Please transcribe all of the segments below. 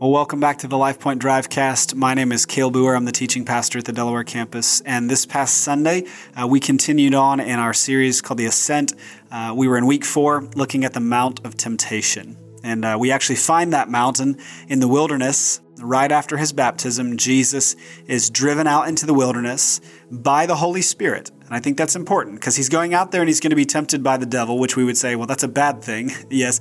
Well, welcome back to the LifePoint Drivecast. My name is Cale Boer. I'm the teaching pastor at the Delaware campus. And this past Sunday, we continued on in our series called The Ascent. We were in week 4, looking at the Mount of Temptation. And we actually find that mountain in the wilderness. Right after his baptism, Jesus is driven out into the wilderness by the Holy Spirit. And I think that's important because he's going out there and he's going to be tempted by the devil, which we would say, well, that's a bad thing. Yes.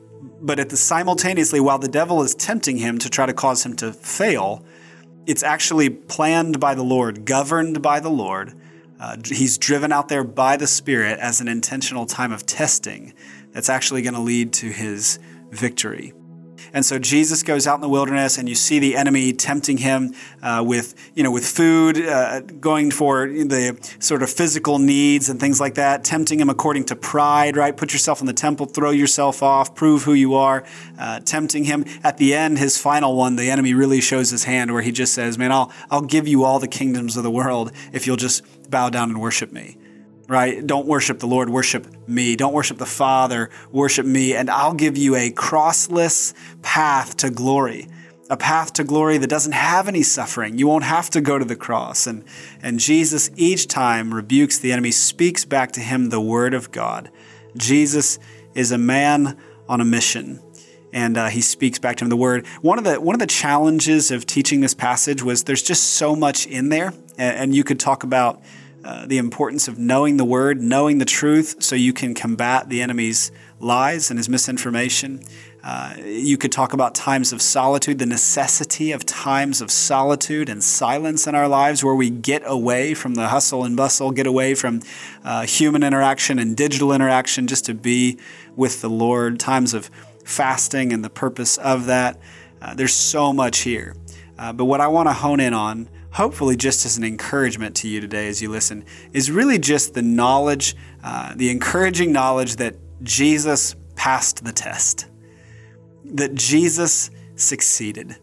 But simultaneously, while the devil is tempting him to try to cause him to fail, it's actually planned by the Lord, governed by the Lord. He's driven out there by the Spirit as an intentional time of testing that's actually going to lead to his victory. And so Jesus goes out in the wilderness, and you see the enemy tempting him with food, going for the sort of physical needs and things like that, tempting him according to pride, right? Put yourself in the temple, throw yourself off, prove who you are, tempting him. At the end, his final one, the enemy really shows his hand where he just says, man, I'll give you all the kingdoms of the world if you'll just bow down and worship me. Right? Don't worship the Lord, worship me. Don't worship the Father, worship me. And I'll give you a crossless path to glory, a path to glory that doesn't have any suffering. You won't have to go to the cross. And Jesus each time rebukes the enemy, speaks back to him the word of God. Jesus is a man on a mission. And he speaks back to him the word. One of the challenges of teaching this passage was there's just so much in there. And you could talk about the importance of knowing the word, knowing the truth, so you can combat the enemy's lies and his misinformation. You could talk about times of solitude, the necessity of times of solitude and silence in our lives where we get away from the hustle and bustle, get away from human interaction and digital interaction just to be with the Lord, times of fasting and the purpose of that. There's so much here. But what I want to hone in on, hopefully just as an encouragement to you today as you listen, is really just the knowledge, the encouraging knowledge that Jesus passed the test, that Jesus succeeded.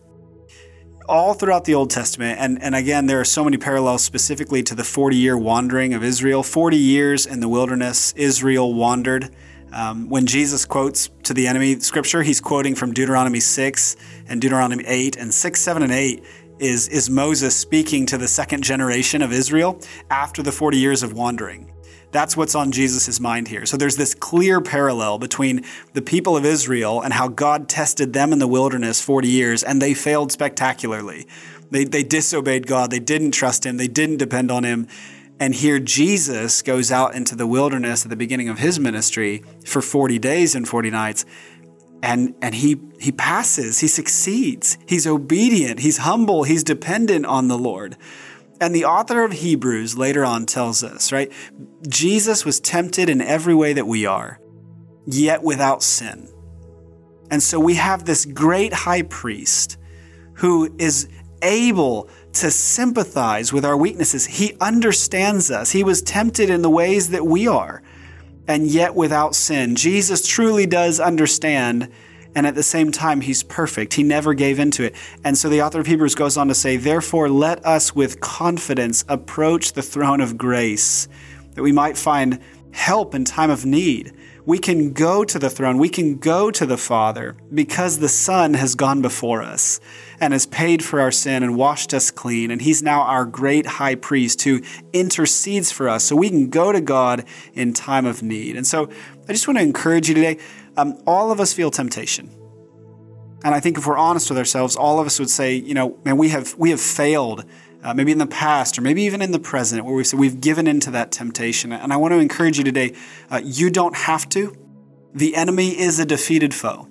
All throughout the Old Testament, and again, there are so many parallels specifically to the 40-year wandering of Israel. 40 years in the wilderness, Israel wandered. When Jesus quotes to the enemy scripture, he's quoting from Deuteronomy 6 and Deuteronomy 8, and 6, 7, and 8 is Moses speaking to the second generation of Israel after the 40 years of wandering. That's what's on Jesus' mind here. So there's this clear parallel between the people of Israel and how God tested them in the wilderness 40 years, and they failed spectacularly. They disobeyed God. They didn't trust him. They didn't depend on him. And here Jesus goes out into the wilderness at the beginning of his ministry for 40 days and 40 nights. And he passes, he succeeds, he's obedient, he's humble, he's dependent on the Lord. And the author of Hebrews later on tells us, right? Jesus was tempted in every way that we are, yet without sin. And so we have this great high priest who is able to sympathize with our weaknesses. He understands us. He was tempted in the ways that we are, and yet without sin. Jesus truly does understand, and at the same time, he's perfect. He never gave into it. And so the author of Hebrews goes on to say, therefore, let us with confidence approach the throne of grace, that we might find help in time of need. We can go to the throne. We can go to the Father because the Son has gone before us and has paid for our sin and washed us clean. And he's now our great high priest who intercedes for us so we can go to God in time of need. And so I just want to encourage you today. All of us feel temptation. And I think if we're honest with ourselves, all of us would say, man, we have failed maybe in the past or maybe even in the present where we've given into that temptation. And I want to encourage you today, you don't have to. The enemy is a defeated foe.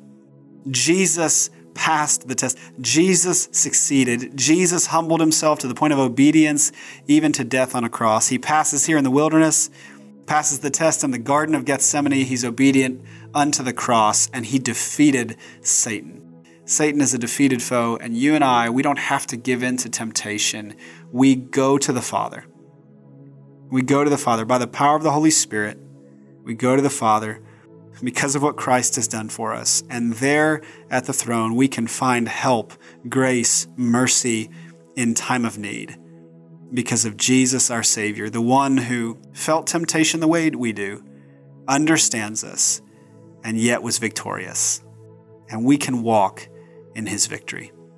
Jesus passed the test. Jesus succeeded. Jesus humbled himself to the point of obedience, even to death on a cross. He passes here in the wilderness, passes the test in the Garden of Gethsemane. He's obedient unto the cross, and he defeated Satan. Satan is a defeated foe, and you and I, we don't have to give in to temptation. We go to the Father. We go to the Father. By the power of the Holy Spirit, we go to the Father because of what Christ has done for us. And there at the throne, we can find help, grace, mercy in time of need because of Jesus, our Savior, the one who felt temptation the way we do, understands us, and yet was victorious. And we can walk in his victory.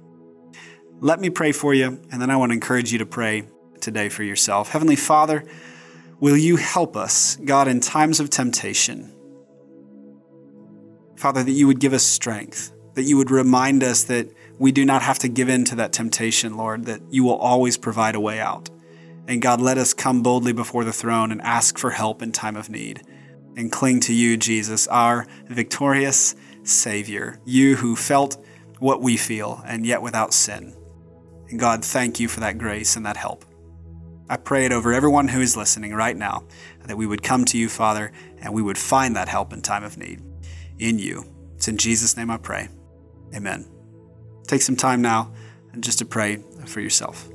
Let me pray for you, and then I want to encourage you to pray today for yourself. Heavenly Father, will you help us, God, in times of temptation? Father, that you would give us strength, that you would remind us that we do not have to give in to that temptation, Lord, that you will always provide a way out. And God, let us come boldly before the throne and ask for help in time of need and cling to you, Jesus, our victorious Savior, you who felt what we feel and yet without sin. And God, thank you for that grace and that help. I pray it over everyone who is listening right now, that we would come to you, Father, and we would find that help in time of need in you. It's in Jesus' name I pray. Amen. Take some time now and just to pray for yourself.